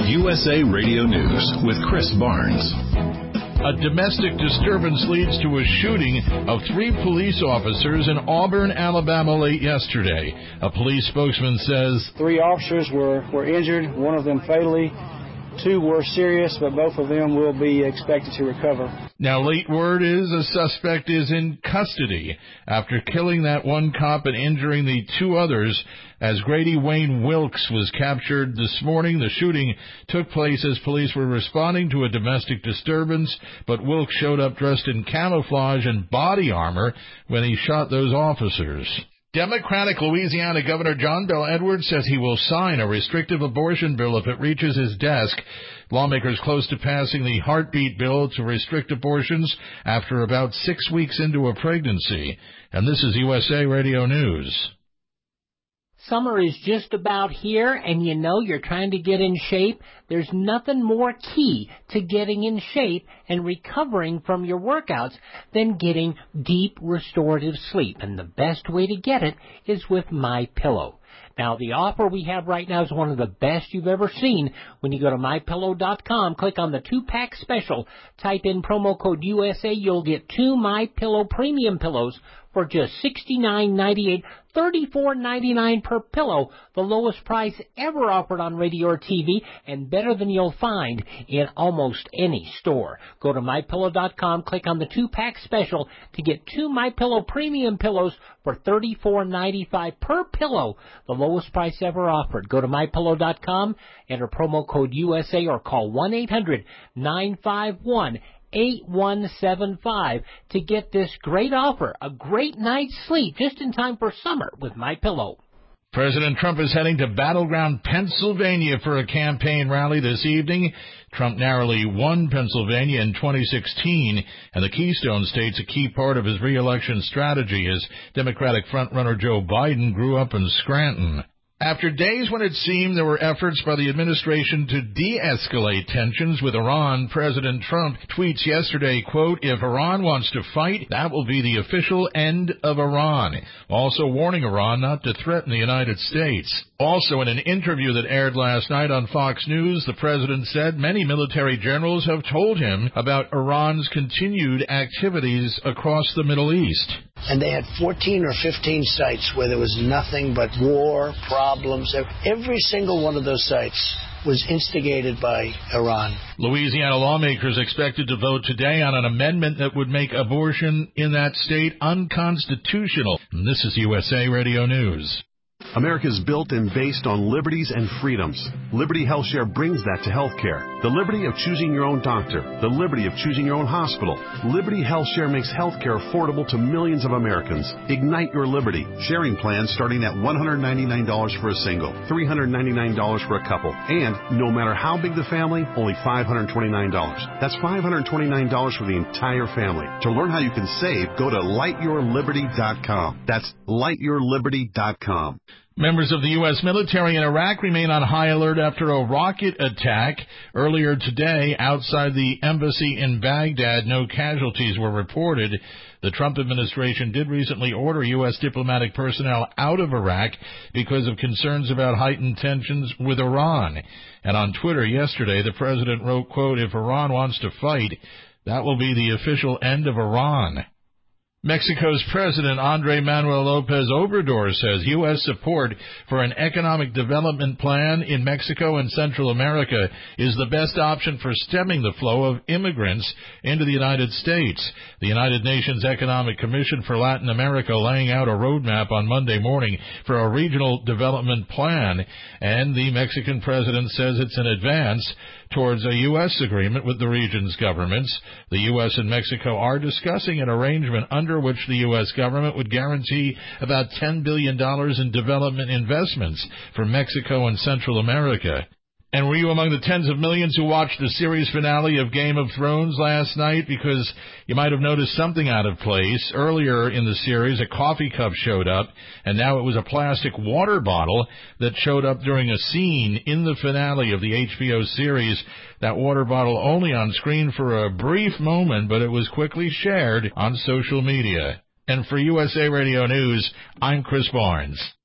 USA Radio News with Chris Barnes. A domestic disturbance leads to a shooting of 3 police officers in Auburn, Alabama late yesterday. A police spokesman says 3 officers were injured, one of them fatally. 2 were serious, but both of them will be expected to recover. Now, late word is a suspect is in custody after killing that one cop and injuring the 2 others. As Grady Wayne Wilkes was captured this morning, the shooting took place as police were responding to a domestic disturbance, but Wilkes showed up dressed in camouflage and body armor when he shot those officers. Democratic Louisiana Governor John Bel Edwards says he will sign a restrictive abortion bill if it reaches his desk. Lawmakers close to passing the heartbeat bill to restrict abortions after about 6 weeks into a pregnancy. And this is USA Radio News. Summer is just about here, and you know you're trying to get in shape. There's nothing more key to getting in shape and recovering from your workouts than getting deep restorative sleep. And the best way to get it is with MyPillow. Now, the offer we have right now is one of the best you've ever seen. When you go to MyPillow.com, click on the 2-pack special, type in promo code USA, you'll get 2 MyPillow premium pillows for just $69.98, $34.99 per pillow, the lowest price ever offered on radio or TV, and better than you'll find in almost any store. Go to MyPillow.com, click on the 2-pack special to get 2 MyPillow premium pillows for $34.95 per pillow, the lowest price ever offered. Go to MyPillow.com, enter promo code USA, or call 1-800-951-8175 to get this great offer, a great night's sleep just in time for summer with MyPillow. President Trump is heading to battleground Pennsylvania for a campaign rally this evening. Trump narrowly won Pennsylvania in 2016, and the Keystone State's a key part of his re-election strategy as Democratic frontrunner Joe Biden grew up in Scranton. After days when it seemed there were efforts by the administration to de-escalate tensions with Iran, President Trump tweets yesterday, quote, "If Iran wants to fight, that will be the official end of Iran," also warning Iran not to threaten the United States. Also, in an interview that aired last night on Fox News, the president said many military generals have told him about Iran's continued activities across the Middle East. And they had 14 or 15 sites where there was nothing but war, problems. Every single one of those sites was instigated by Iran. Louisiana lawmakers expected to vote today on an amendment that would make abortion in that state unconstitutional. And this is USA Radio News. America is built and based on liberties and freedoms. Liberty HealthShare brings that to healthcare. The liberty of choosing your own doctor. The liberty of choosing your own hospital. Liberty HealthShare makes healthcare affordable to millions of Americans. Ignite your liberty. Sharing plans starting at $199 for a single, $399 for a couple, and no matter how big the family, only $529. That's $529 for the entire family. To learn how you can save, go to lightyourliberty.com. That's lightyourliberty.com. Members of the U.S. military in Iraq remain on high alert after a rocket attack. Earlier today, outside the embassy in Baghdad, no casualties were reported. The Trump administration did recently order U.S. diplomatic personnel out of Iraq because of concerns about heightened tensions with Iran. And on Twitter yesterday, the president wrote, quote, "If Iran wants to fight, that will be the official end of Iran." Mexico's President Andrés Manuel López Obrador says U.S. support for an economic development plan in Mexico and Central America is the best option for stemming the flow of immigrants into the United States. The United Nations Economic Commission for Latin America laying out a roadmap on Monday morning for a regional development plan, and the Mexican president says it's an advance towards a U.S. agreement with the region's governments. The U.S. and Mexico are discussing an arrangement under which the U.S. government would guarantee about $10 billion in development investments for Mexico and Central America. And were you among the tens of millions who watched the series finale of Game of Thrones last night? Because you might have noticed something out of place. Earlier in the series, a coffee cup showed up, and now it was a plastic water bottle that showed up during a scene in the finale of the HBO series. That water bottle only on screen for a brief moment, but it was quickly shared on social media. And for USA Radio News, I'm Chris Barnes.